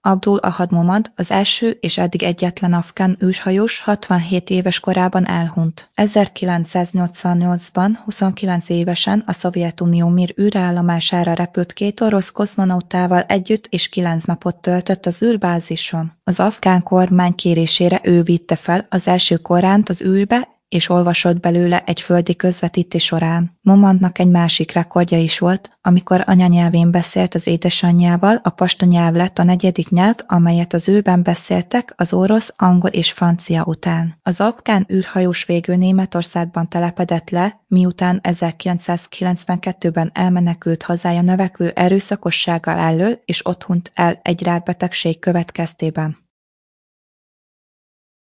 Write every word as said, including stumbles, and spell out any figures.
Abdul Ahad Momad, az első és eddig egyetlen afgán űrhajós hatvanhét éves korában elhunyt. ezerkilencszáznyolcvannyolcban huszonkilenc évesen a Szovjetunió Mir űrállomására repült két orosz kozmonautával együtt és kilenc napot töltött az űrbázison. Az afgán kormány kérésére ő vitte fel az első Koránt az űrbe, és olvasott belőle egy földi közvetítés során. Momadnak egy másik rekordja is volt, amikor anyanyelvén beszélt az édesanyjával, a pasta nyelv lett a negyedik nyelv, amelyet az űrben beszéltek az orosz, angol és francia után. Az afgán űrhajós végül Németországban telepedett le, miután ezerkilencszázkilencvenkettőben elmenekült hazája növekvő erőszakossággal elől, és ott hunyt el egy rákbetegség következtében.